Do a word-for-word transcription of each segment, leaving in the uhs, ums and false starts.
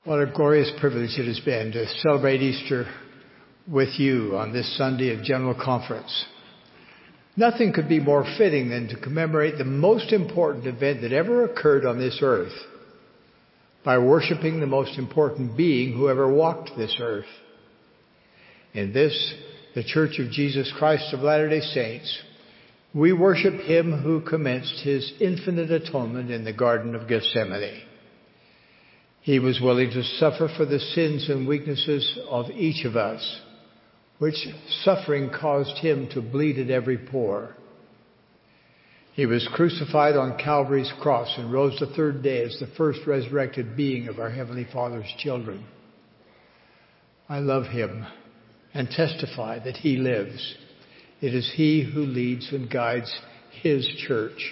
What a glorious privilege it has been to celebrate Easter with you on this Sunday of General Conference. Nothing could be more fitting than to commemorate the most important event that ever occurred on this earth by worshiping the most important being who ever walked this earth. In this, the Church of Jesus Christ of Latter-day Saints, we worship Him who commenced His infinite atonement in the Garden of Gethsemane. He was willing to suffer for the sins and weaknesses of each of us, which suffering caused Him to bleed at every pore. He was crucified on Calvary's cross and rose the third day as the first resurrected being of our Heavenly Father's children. I love Him and testify that He lives. It is He who leads and guides His church.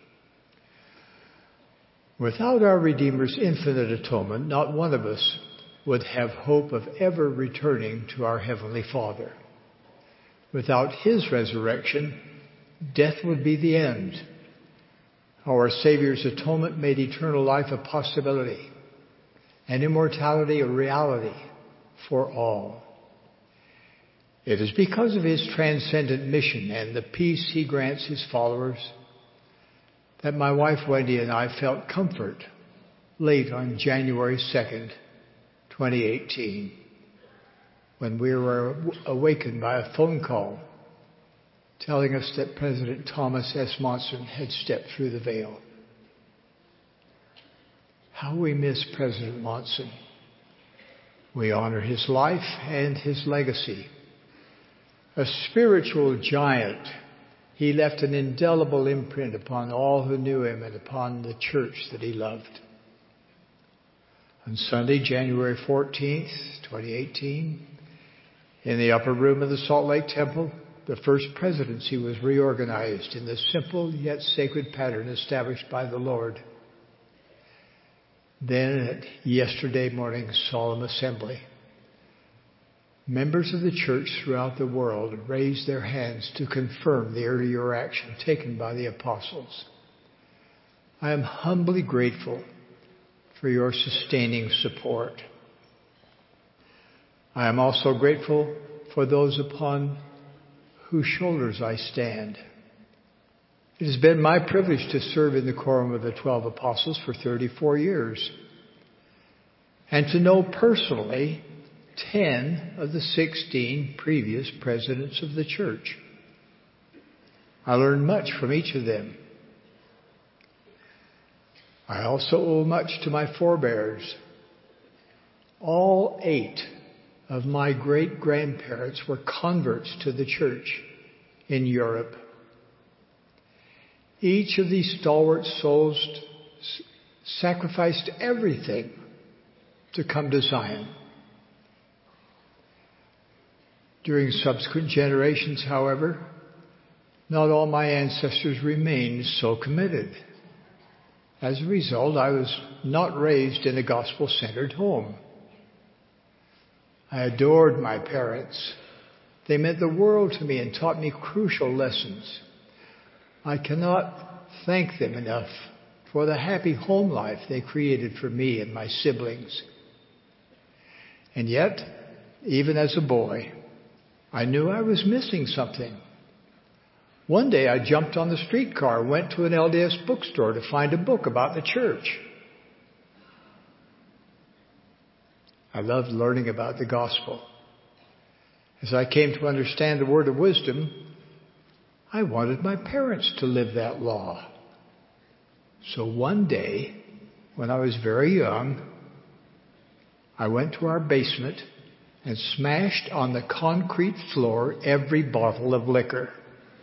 Without our Redeemer's infinite atonement, not one of us would have hope of ever returning to our Heavenly Father. Without His resurrection, death would be the end. Our Savior's atonement made eternal life a possibility and immortality a reality for all. It is because of His transcendent mission and the peace He grants His followers that my wife Wendy and I felt comfort late on January second, twenty eighteen, when we were awakened by a phone call telling us that President Thomas S. Monson had stepped through the veil. How we miss President Monson. We honor his life and his legacy. A spiritual giant, he left an indelible imprint upon all who knew him and upon the church that he loved. On Sunday, January fourteenth, twenty eighteen, in the upper room of the Salt Lake Temple, the First Presidency was reorganized in the simple yet sacred pattern established by the Lord. Then at yesterday morning's solemn assembly, members of the church throughout the world raised their hands to confirm the earlier action taken by the apostles. I am humbly grateful for your sustaining support. I am also grateful for those upon whose shoulders I stand. It has been my privilege to serve in the quorum of the twelve apostles for thirty-four years and to know personally ten of the sixteen previous presidents of the church. I learned much from each of them. I also owe much to my forebears. All eight of my great-grandparents were converts to the church in Europe. Each of these stalwart souls sacrificed everything to come to Zion. During subsequent generations, however, not all my ancestors remained so committed. As a result, I was not raised in a gospel-centered home. I adored my parents. They meant the world to me and taught me crucial lessons. I cannot thank them enough for the happy home life they created for me and my siblings. And yet, even as a boy, I knew I was missing something. One day I jumped on the streetcar, went to an L D S bookstore to find a book about the church. I loved learning about the gospel. As I came to understand the word of wisdom, I wanted my parents to live that law. So one day, when I was very young, I went to our basement and smashed on the concrete floor every bottle of liquor.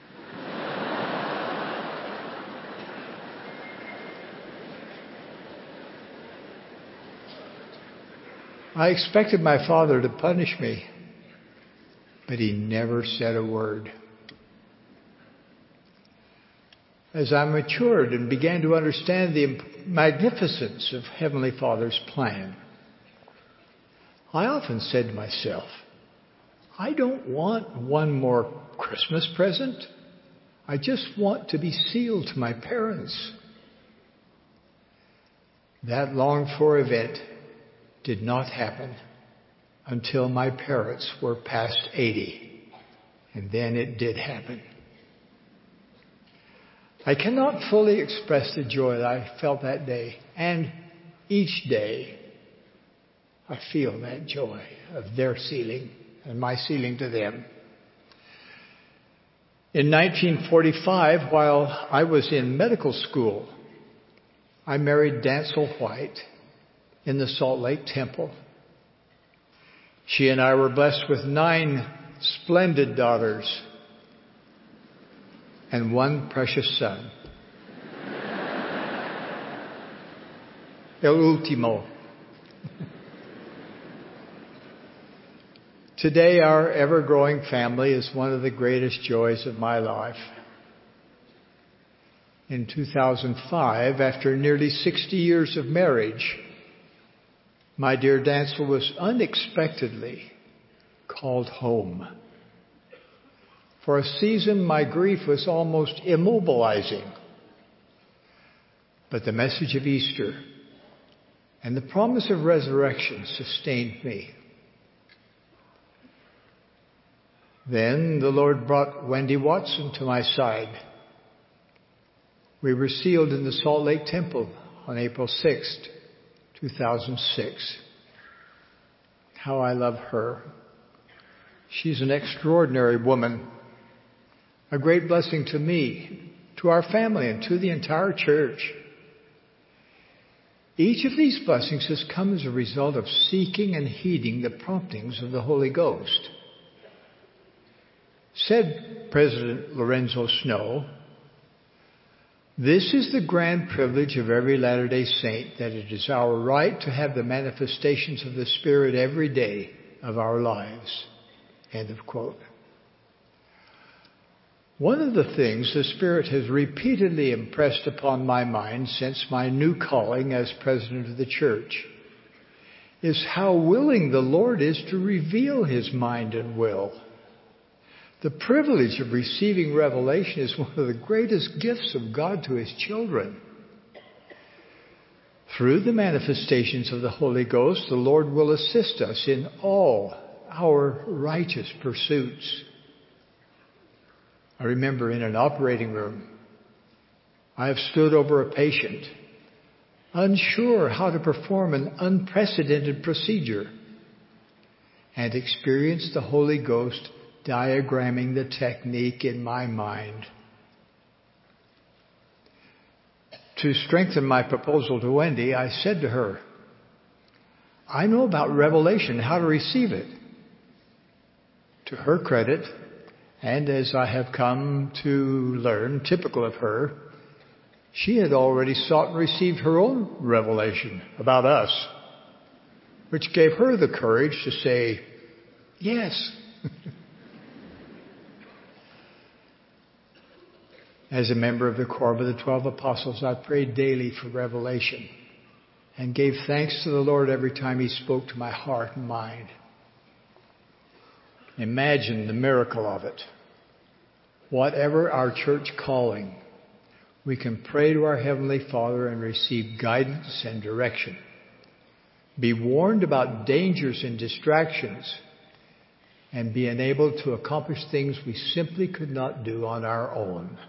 I expected my father to punish me, but he never said a word. As I matured and began to understand the magnificence of Heavenly Father's plan, I often said to myself, I don't want one more Christmas present. I just want to be sealed to my parents. That longed-for event did not happen until my parents were past eighty. And then it did happen. I cannot fully express the joy that I felt that day. And each day, I feel that joy of their sealing and my sealing to them. In nineteen forty-five, while I was in medical school, I married Dancel White in the Salt Lake Temple. She and I were blessed with nine splendid daughters and one precious son. El último. Today, our ever-growing family is one of the greatest joys of my life. In two thousand five, after nearly sixty years of marriage, my dear Dancel was unexpectedly called home. For a season, my grief was almost immobilizing. But the message of Easter and the promise of resurrection sustained me. Then the Lord brought Wendy Watson to my side. We were sealed in the Salt Lake Temple on April sixth, two thousand six. How I love her. She's an extraordinary woman, a great blessing to me, to our family, and to the entire church. Each of these blessings has come as a result of seeking and heeding the promptings of the Holy Ghost. Said President Lorenzo Snow, "This is the grand privilege of every Latter-day Saint, that it is our right to have the manifestations of the Spirit every day of our lives." End of quote. One of the things the Spirit has repeatedly impressed upon my mind since my new calling as president of the church is how willing the Lord is to reveal His mind and will. The privilege of receiving revelation is one of the greatest gifts of God to His children. Through the manifestations of the Holy Ghost, the Lord will assist us in all our righteous pursuits. I remember in an operating room, I have stood over a patient, unsure how to perform an unprecedented procedure, and experienced the Holy Ghost diagramming the technique in my mind. To strengthen my proposal to Wendy, I said to her, "I know about revelation, how to receive it." To her credit, and as I have come to learn, typical of her, she had already sought and received her own revelation about us, which gave her the courage to say, "Yes." As a member of the Quorum of the Twelve Apostles, I prayed daily for revelation and gave thanks to the Lord every time He spoke to my heart and mind. Imagine the miracle of it. Whatever our church calling, we can pray to our Heavenly Father and receive guidance and direction. Be warned about dangers and distractions, and be enabled to accomplish things we simply could not do on our own.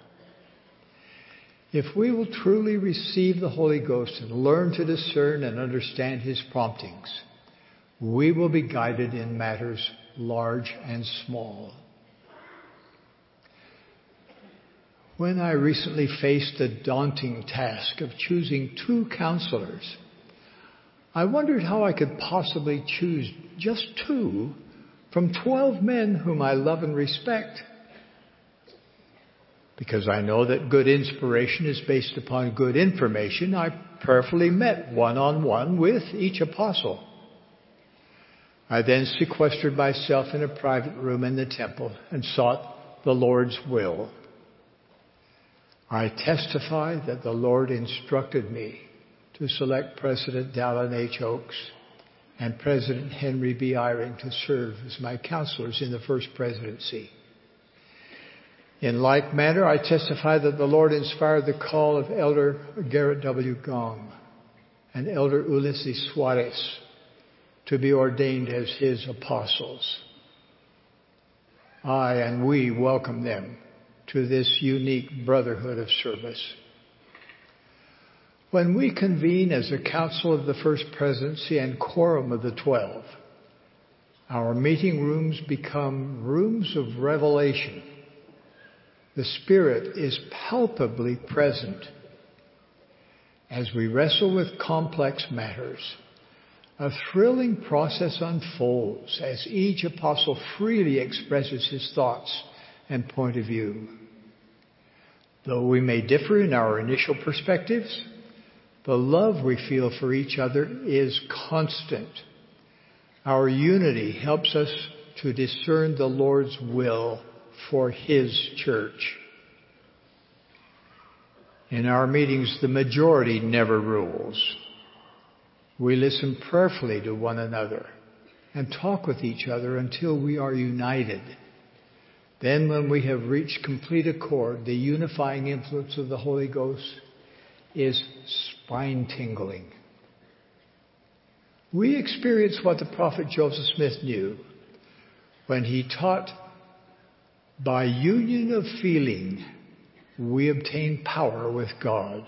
If we will truly receive the Holy Ghost and learn to discern and understand His promptings, we will be guided in matters large and small. When I recently faced the daunting task of choosing two counselors, I wondered how I could possibly choose just two from twelve men whom I love and respect. Because I know that good inspiration is based upon good information, I prayerfully met one-on-one with each apostle. I then sequestered myself in a private room in the temple and sought the Lord's will. I testify that the Lord instructed me to select President Dallin H. Oaks and President Henry B. Eyring to serve as my counselors in the first presidency. In like manner, I testify that the Lord inspired the call of Elder Garrett W. Gong and Elder Ulysses Suarez to be ordained as His apostles. I and we welcome them to this unique brotherhood of service. When we convene as a council of the First Presidency and quorum of the Twelve, our meeting rooms become rooms of revelation. The Spirit is palpably present. As we wrestle with complex matters, a thrilling process unfolds as each apostle freely expresses his thoughts and point of view. Though we may differ in our initial perspectives, the love we feel for each other is constant. Our unity helps us to discern the Lord's will for His church. In our meetings, the majority never rules. We listen prayerfully to one another and talk with each other until we are united. Then, when we have reached complete accord, the unifying influence of the Holy Ghost is spine-tingling. We experience what the prophet Joseph Smith knew when he taught, by union of feeling, we obtain power with God.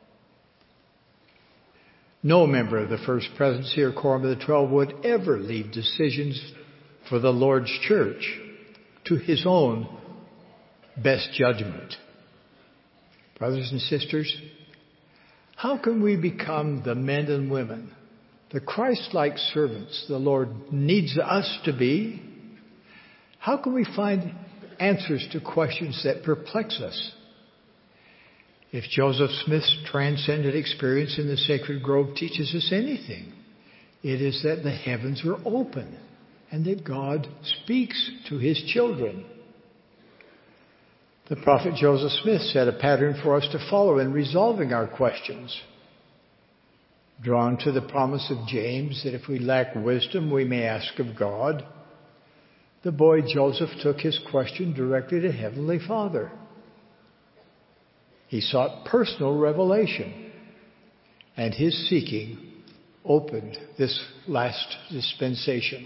No member of the First Presidency or Quorum of the Twelve would ever leave decisions for the Lord's church to his own best judgment. Brothers and sisters, how can we become the men and women, the Christ-like servants the Lord needs us to be? How can we find answers to questions that perplex us? If Joseph Smith's transcendent experience in the sacred grove teaches us anything, it is that the heavens are open and that God speaks to His children. The prophet Joseph Smith set a pattern for us to follow in resolving our questions. Drawn to the promise of James that if we lack wisdom, we may ask of God, the boy Joseph took his question directly to Heavenly Father. He sought personal revelation, and his seeking opened this last dispensation.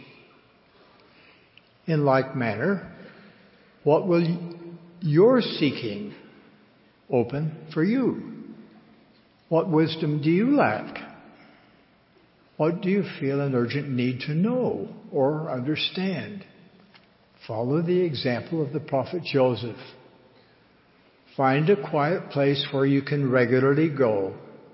In like manner, what will your seeking open for you? What wisdom do you lack? What do you feel an urgent need to know or understand? Follow the example of the prophet Joseph. Find a quiet place where you can regularly go.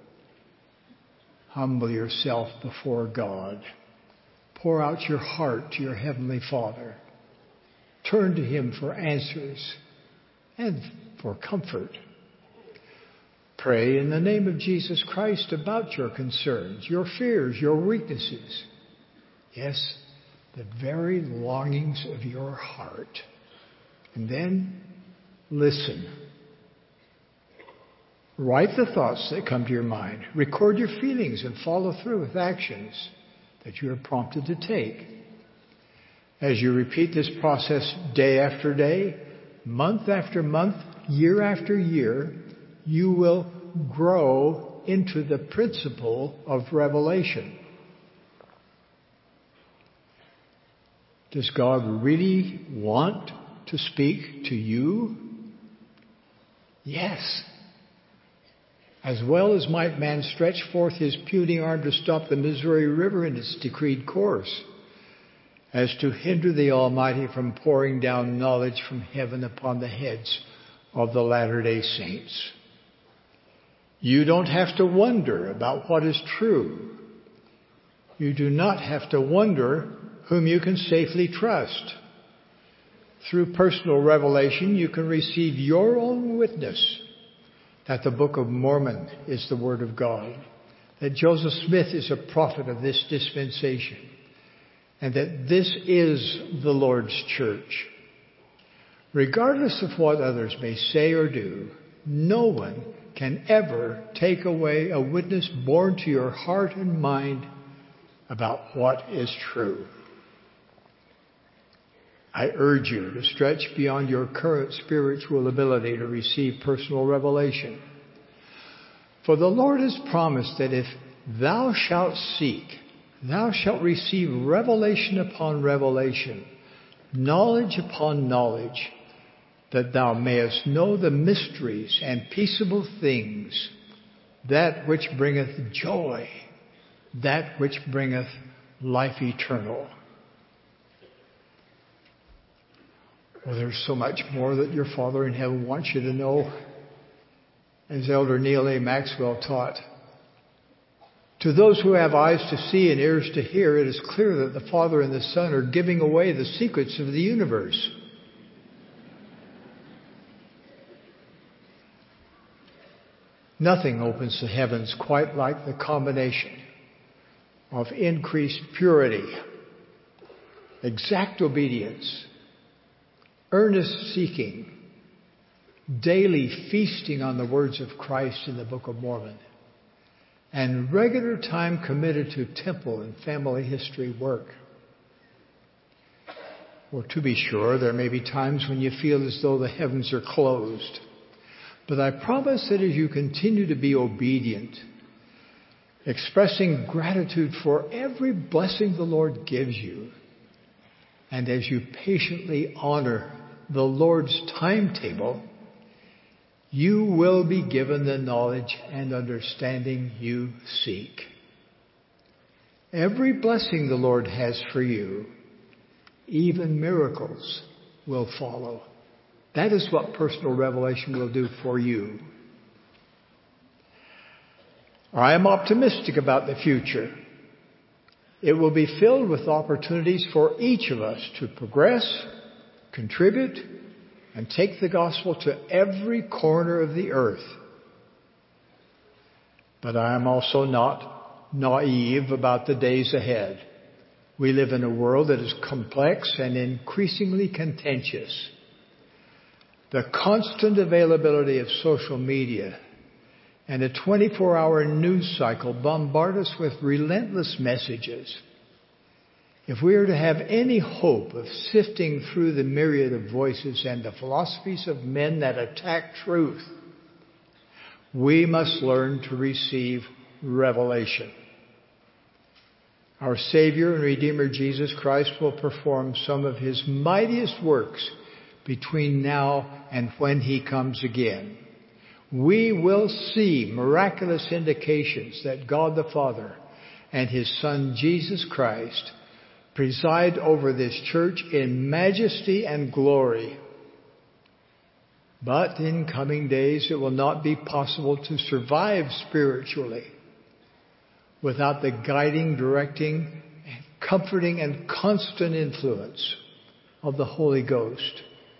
Humble yourself before God. Pour out your heart to your Heavenly Father. Turn to Him for answers and for comfort. Pray in the name of Jesus Christ about your concerns, your fears, your weaknesses. Yes, the very longings of your heart. And then listen. Write the thoughts that come to your mind. Record your feelings and follow through with actions that you are prompted to take. As you repeat this process day after day, month after month, year after year, you will grow into the principle of revelation. Does God really want to speak to you? Yes. As well as might man stretch forth his puny arm to stop the Missouri River in its decreed course, as to hinder the Almighty from pouring down knowledge from heaven upon the heads of the Latter-day Saints. You don't have to wonder about what is true. You do not have to wonder whom you can safely trust. Through personal revelation, you can receive your own witness that the Book of Mormon is the Word of God, that Joseph Smith is a prophet of this dispensation, and that this is the Lord's church. Regardless of what others may say or do, no one can ever take away a witness borne to your heart and mind about what is true. I urge you to stretch beyond your current spiritual ability to receive personal revelation. For the Lord has promised that if thou shalt seek, thou shalt receive revelation upon revelation, knowledge upon knowledge, that thou mayest know the mysteries and peaceable things, that which bringeth joy, that which bringeth life eternal. Well, there's so much more that your Father in heaven wants you to know. As Elder Neil A. Maxwell taught, to those who have eyes to see and ears to hear, it is clear that the Father and the Son are giving away the secrets of the universe. Nothing opens the heavens quite like the combination of increased purity, exact obedience, earnest seeking, daily feasting on the words of Christ in the Book of Mormon, and regular time committed to temple and family history work. Well, to be sure, there may be times when you feel as though the heavens are closed. But I promise that as you continue to be obedient, expressing gratitude for every blessing the Lord gives you, and as you patiently honor the Lord's timetable, you will be given the knowledge and understanding you seek. Every blessing the Lord has for you, even miracles, will follow. That is what personal revelation will do for you. I am optimistic about the future. It will be filled with opportunities for each of us to progress, contribute, and take the gospel to every corner of the earth. But I am also not naive about the days ahead. We live in a world that is complex and increasingly contentious. The constant availability of social media and a twenty-four hour news cycle bombard us with relentless messages. If we are to have any hope of sifting through the myriad of voices and the philosophies of men that attack truth, we must learn to receive revelation. Our Savior and Redeemer Jesus Christ will perform some of His mightiest works between now and when He comes again. We will see miraculous indications that God the Father and His Son Jesus Christ preside over this church in majesty and glory. But in coming days it will not be possible to survive spiritually without the guiding, directing, comforting, and constant influence of the Holy Ghost.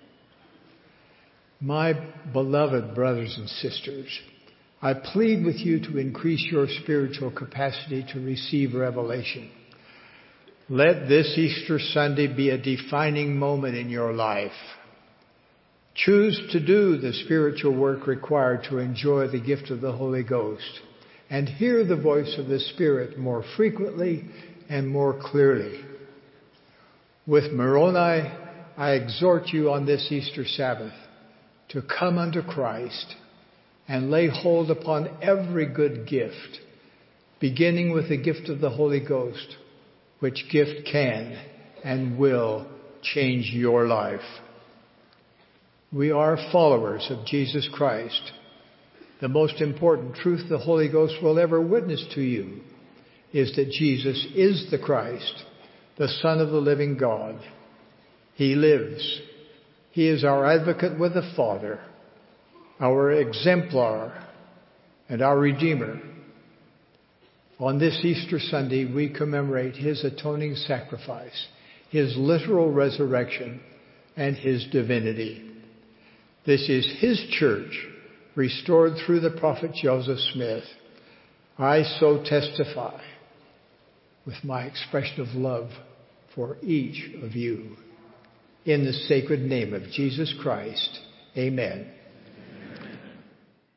My beloved brothers and sisters, I plead with you to increase your spiritual capacity to receive revelation. Let this Easter Sunday be a defining moment in your life. Choose to do the spiritual work required to enjoy the gift of the Holy Ghost and hear the voice of the Spirit more frequently and more clearly. With Moroni, I exhort you on this Easter Sabbath to come unto Christ and lay hold upon every good gift, beginning with the gift of the Holy Ghost, which gift can and will change your life. We are followers of Jesus Christ. The most important truth the Holy Ghost will ever witness to you is that Jesus is the Christ, the Son of the living God. He lives. He is our advocate with the Father, our exemplar, and our Redeemer. On this Easter Sunday, we commemorate His atoning sacrifice, His literal resurrection, and His divinity. This is His church, restored through the prophet Joseph Smith. I so testify with my expression of love for each of you. In the sacred name of Jesus Christ, amen.